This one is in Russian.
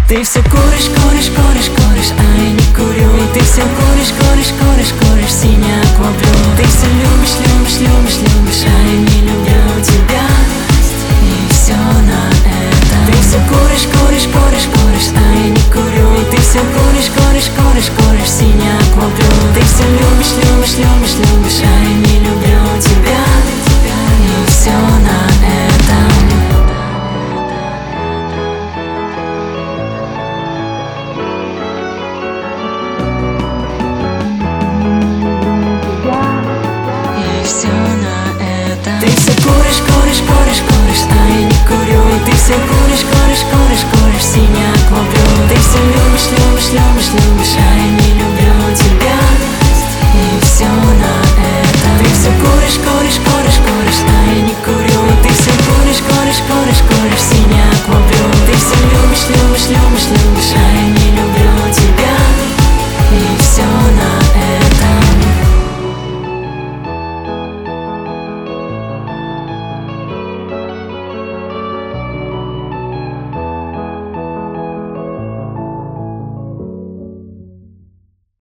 Ты все куришь, куришь, куришь, куришь, а я не курю. И ты все куришь, куришь, куришь, куришь, синий акваблю. Ты все любишь, любишь, любишь, любишь, а я не люблю тебя. И все на это. Ты все куришь, куришь, куришь, куришь, а я не курю. И ты все куришь, куришь, куришь, куришь, синий акваблю. Ты все любишь, любишь, любишь, любишь, а я не люблю тебя. И все на этом. Все на это. Ты все куришь, куришь, куришь, куришь, а я не курю. И ты все куришь, куришь, куришь, куришь, синий акваблю. Ты все любишь, любишь, любишь, любишь, а я не люблю тебя. И все на это. Ты все куришь, куришь, куришь, куришь, а я не курю. И ты все куришь, куришь, куришь, куришь, синий акваблю. Ты все любишь, любишь, любишь, любишь,